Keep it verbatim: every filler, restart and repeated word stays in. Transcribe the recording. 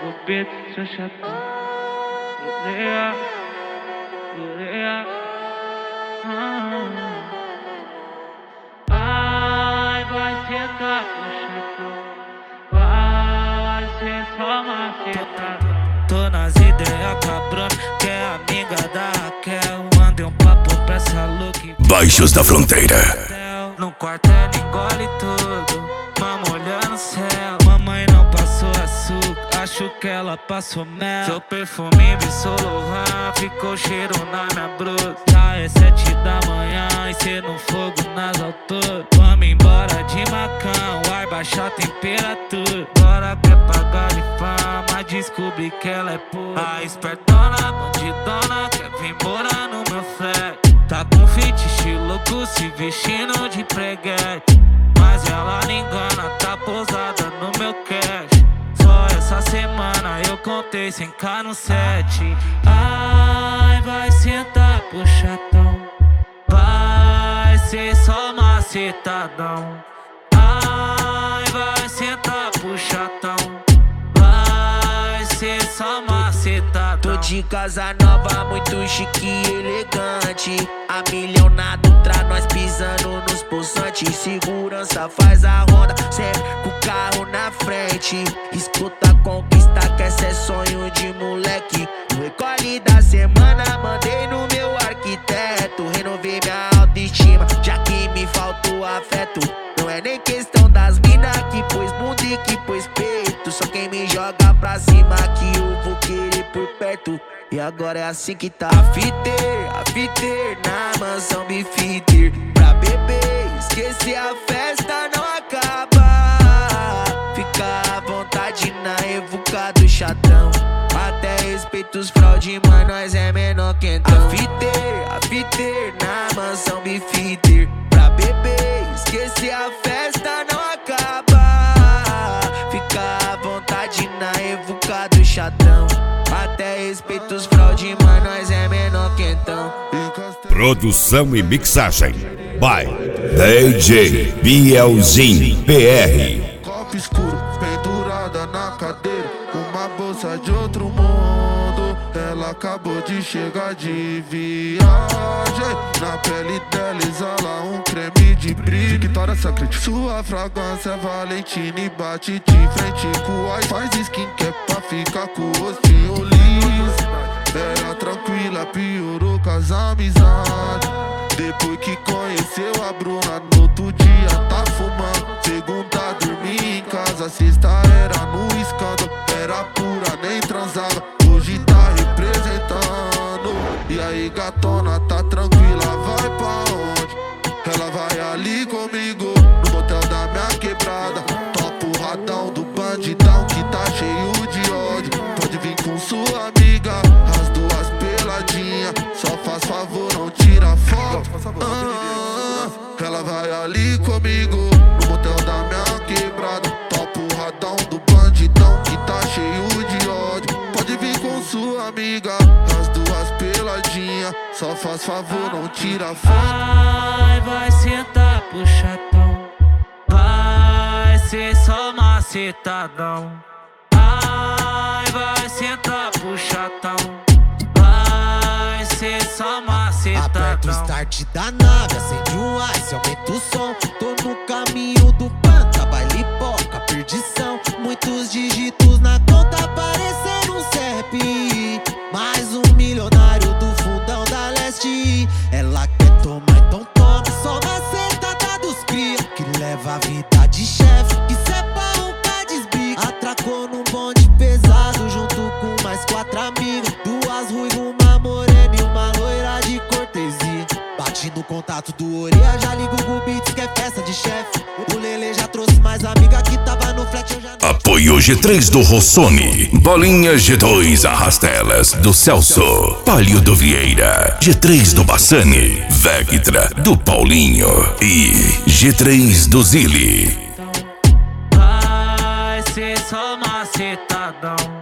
Hugo Beat, seu chatão. Ureia, ureia. Ai, vai sentar pro chatão. Vai ser só macetado. Tô nas ideias cabrona, que é amiga da Raquel. Mandei um papo pra essa look. Baixos da Fronteira. No quartel engole tudo, vamos olhando o céu. Mamãe não passou açúcar, acho que ela passou mel. Seu perfume me Lohan, ficou cheiro na minha blusa. Já é sete da manhã e cê no fogo nas alturas. Vamos embora de Macão, vai baixar a temperatura. Bora quer pagar de fama, descobri que ela é pura. A espertona, bandidona, quer vir morar no meu flat. Tá com fetiche louco, se vestindo de preguete. Mas ela não engana, tá pousada no meu cash. Só essa semana eu contei cem k no set. Ai, vai sentar pro chatão. Vai ser só macetadão. Ai, vai sentar pro chatão. Vai ser só macetadão. Tô de casa nova, muito chique e elegante. A milhão na Dutra, nós pisando nos poçantes. Segurança faz a ronda, sempre com o carro na frente. Escuta a conquista, que esse é sonho de moleque. No recolhe da semana, mandei no meu arquiteto. Renovei minha autoestima, já que me faltou afeto. Não é nem questão das mina que pôs bunda e que pôs peito. Só quem me joga pra cima que eu vou querer por perto. E agora é assim que tá a fiter, a fiter na mansão Bifiter. Pra beber, esquecer a festa não acaba. Fica à vontade na evuca do chatão. Até respeito os fraude, mas nós é menor que então. A fiter, a fiter na mansão Bifiter. Pra beber, esquecer a festa não acaba. Fica à vontade na evuca do chatão. Até respeito os fraude, mas nós é menor que então. Produção e mixagem by D J Bielzinho P R. Copo escuro, pendurada na cadeira, uma bolsa de outro mundo. Ela acabou de chegar de viagem. Na pele dela exala um creme de brilho. Vitória Secret, sua fragrância é Valentina e bate de frente com o ice. Faz skin que é pra ficar com o rostinho liso. Era tranquila, piorou com as amizades. Depois que conheceu a Bruna, no outro dia tá fumando. Segunda dormi em casa, sexta era no escândalo. Era pura, nem transava, hoje tá representando. E aí gatona, tá tranquila, vai pra onde? Ela vai ali comigo, no motel da minha quebrada. Topo radão do bandidão que tá cheio de ódio. Pode vir com sua amiga, as duas peladinhas. Só faz favor, não tira foto. Ah, ela vai ali comigo, no motel da minha quebrada. Topo radão do bandidão que tá cheio de ódio. Pode vir com sua amiga, as duas peladinhas. Só faz favor, não tira foto. Ai, vai sentar pro chatão. Vai ser só macetadão. Ai, vai sentar pro chatão. Vai ser só macetadão. Aperta o start da nave, acende um ice, aumenta o som. Tô no caminho do panta, baile poca, perdição. Muitos dígitos na conta, parecendo um C E P. Mais um milionário do fundão da leste. Ela quer tomar, então toma. Só macetada dos cria, que leva a vida de chefe. Isso é pra um pé desbica. Atracou num bonde pesado, junto com mais quatro amigos. Duas ruivas, uma morena e uma loira de cortesia. Bate no contato do Oreia, já liga o Gubits, que é festa de chefe. O Lele já trouxe mais amiga que tava no flat, eu já não... Apoio G três do Rossoni, Bolinha G dois Arrastelas do Celso, Palio do Vieira, G três do Bassani, Vectra do Paulinho e G três do Zili. Vai ser só macetadão.